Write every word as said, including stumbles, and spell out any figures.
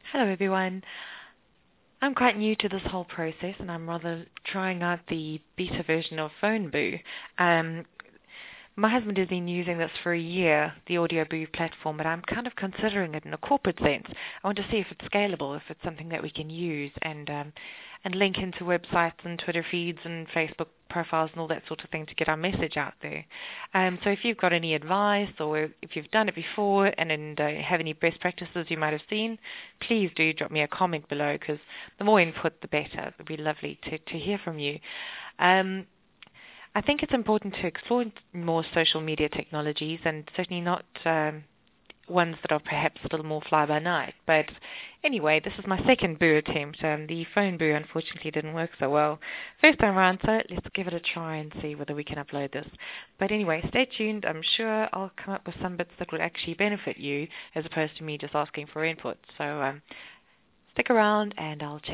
Hello, everyone. I'm quite new to this whole process, and I'm rather trying out the beta version of PhoneBoo. Um, my husband has been using this for a year, the AudioBoo platform, but I'm kind of considering it in a corporate sense. I want to see if it's scalable, if it's something that we can use and um, and link into websites and Twitter feeds and Facebook profiles and all that sort of thing to get our message out there. Um, so if you've got any advice or if you've done it before and, and uh, have any best practices you might have seen, please do drop me a comment below, because the more input, the better. It would be lovely to, to hear from you. Um, I think it's important to explore more social media technologies, and certainly not um, ones that are perhaps a little more fly-by-night. But anyway, this is my second Boo attempt, and the phone Boo unfortunately didn't work so well. First time around, so let's give it a try and see whether we can upload this. But anyway, stay tuned. I'm sure I'll come up with some bits that will actually benefit you, as opposed to me just asking for input. So um, stick around, and I'll check